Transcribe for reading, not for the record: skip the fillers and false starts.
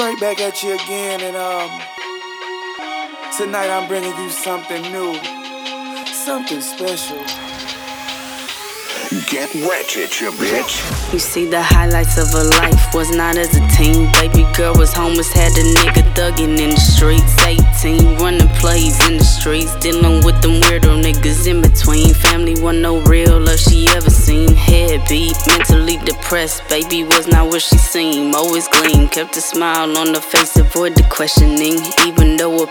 Right back at you again, and tonight I'm bringing you something new, something special. Get ratchet, you bitch. You see the highlights of her life was not as a teen. Baby girl was homeless, had a nigga thugging in the streets. 18, running plays in the streets, dealing with them weirdo niggas in between. Family wasn't no real love she ever seen. Head beat, mentally depressed, baby was not what she seemed. Always gleam, kept a smile on her face, avoid the questioning. Even though her